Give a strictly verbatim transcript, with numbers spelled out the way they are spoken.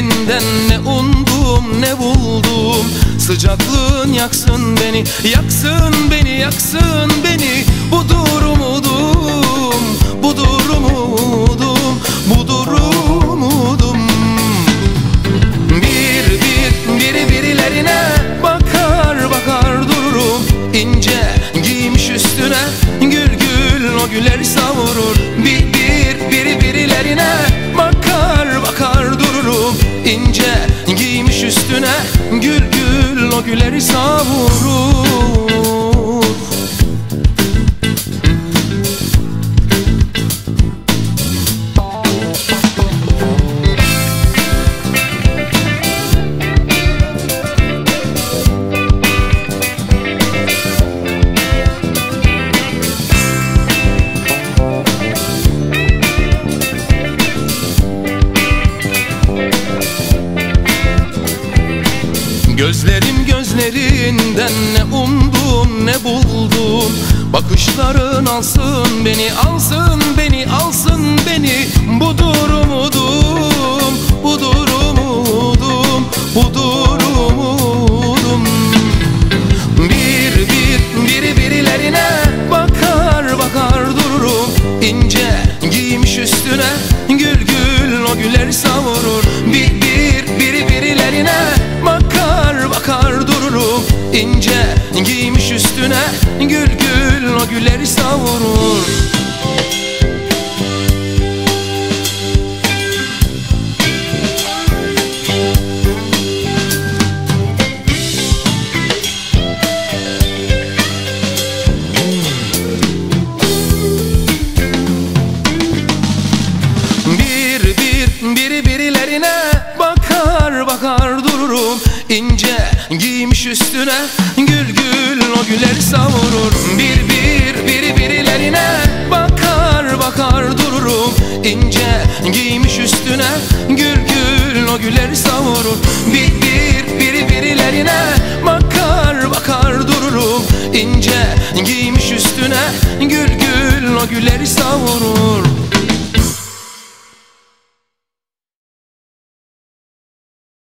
gözlerinden ne umdum ne buldum. Sıcaklığın yaksın beni, yaksın beni, yaksın beni. Budur umudum, budur umudum, budur umudum. Bir bir biri birilerine bakar bakar dururum. İnce giymiş üstüne gül gül o güler savurur. Bir bir biri birilerine bakar bakar dururum. İnce giymiş üstüne gül gül o güleri savurur. Gözlerim gözlerinden ne umdum ne buldum. Bakışların alsın beni, alsın beni, alsın beni. Budur umudum, budur umudum, budur umudum. Bir bir biri birilerine bakar bakar dururum. İnce giymiş üstüne gül gül o güler savurur. Bir bir biri birilerine bakar bakar dururum. İnce giymiş üstüne gül gül o güleri savurur. Bir bir biri birilerine bakar bakar dururum. İnce giymiş üstüne gül gül o güleri savurur. Bir bir biri birilerine bakar bakar dururum. İnce giymiş üstüne gül gül o güleri savurur. Bir bir biri birilerine bakar bakar dururum. İnce giymiş üstüne gül gül o güleri savurur.